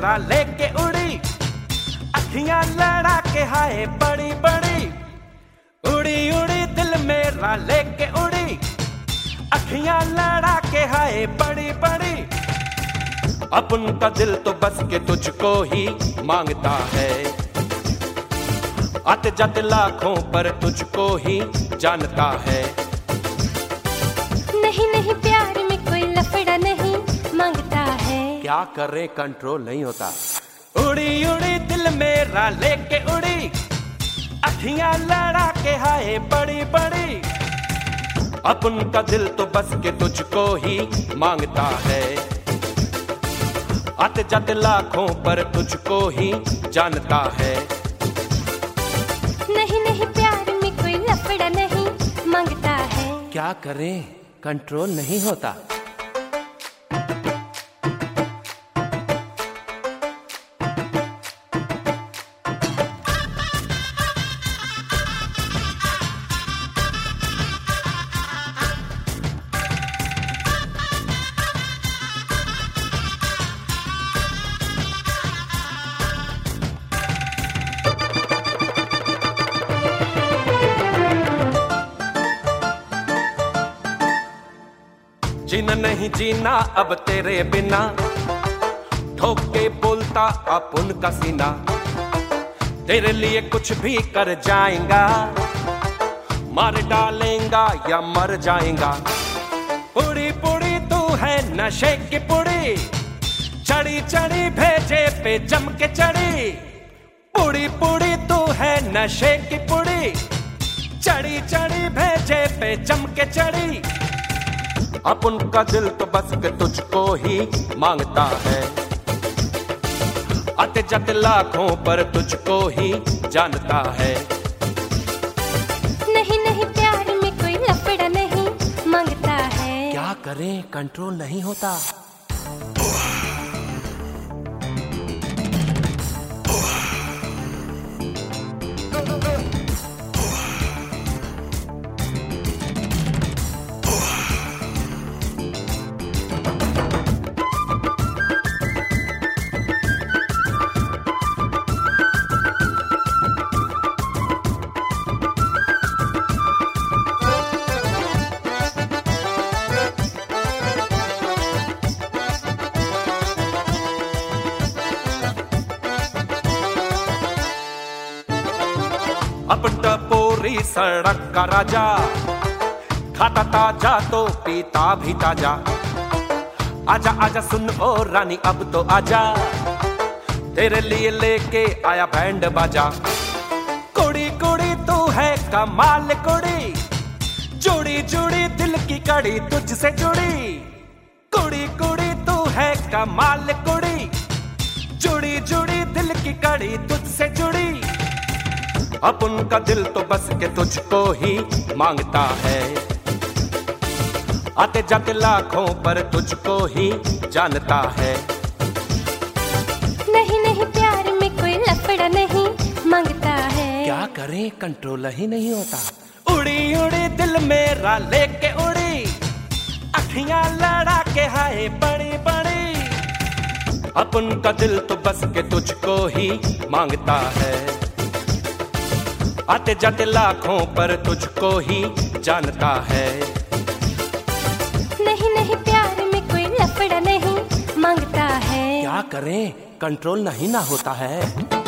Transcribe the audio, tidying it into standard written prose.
मेरा लेके उड़ी, अखियां लड़ा के हाय बड़ी बड़ी। उड़ी उड़ी दिल मेरा लेके उड़ी, अखियां लड़ा के हाय बड़ी बड़ी। अपन का दिल तो बस के तुझको ही मांगता है, आते जाते लाखों पर तुझको ही जानता है। नहीं नहीं प्यार में कोई लफड़ा नहीं मांगता है, क्या करे कंट्रोल नहीं होता। उड़ी उड़ी दिल मेरा लेके उड़ी, अखियां लड़ा के हाय बड़ी बड़ी। अपन का दिल तो बस के तुझको ही मांगता है, आते जाते लाखों पर तुझको ही जानता है। नहीं नहीं प्यार में कोई लफड़ा नहीं मांगता है, क्या करें कंट्रोल नहीं होता। जीना नहीं जीना अब तेरे बिना, ठोक के बोलता अपन का सीना। तेरे लिए कुछ भी कर जाएगा, मार डालेगा या मर जाएगा। पुड़ी पुड़ी तू है नशे की पुड़ी, चढ़ी चढ़ी भेजे पे जम के चढ़ी। पुड़ी पुड़ी तू है नशे की पुड़ी, चढ़ी चढ़ी भेजे पे जम के चढ़ी। अपन का दिल तो बस के तुझको ही मांगता है, आते जाते लाखों पर तुझको ही जानता है। नहीं नहीं प्यार में कोई लफड़ा नहीं मांगता है, क्या करें कंट्रोल नहीं होता। अब टपोरी सड़क का राजा, खाता ताजा तो पीता भी ताजा। आजा आजा सुन ओ रानी अब तो आजा, तेरे लिए लेके आया बैंड बाजा। कुड़ी कुड़ी तू है कमाल कुड़ी, जुड़ी जुड़ी दिल की कड़ी तुझसे जुड़ी। कुड़ी कुड़ी तू है कमाल कुड़ी, जुड़ी जुड़ी दिल की कड़ी तुझसे जुड़ी। अपन का दिल तो बस के तुझको ही मांगता है, आते जाते लाखों पर तुझको ही जानता है। नहीं नहीं प्यार में कोई लफड़ा नहीं मांगता है, क्या करें कंट्रोल ही नहीं होता। उड़ी उड़ी दिल मेरा लेके उड़ी, अखियां लड़ा के हाय बड़ी बड़ी। अपन का दिल तो बस के तुझको ही मांगता है, आते जाते लाखों पर तुझको ही जानता है। नहीं नहीं प्यार में कोई लफड़ा नहीं मांगता है, क्या करें कंट्रोल नहीं ना होता है।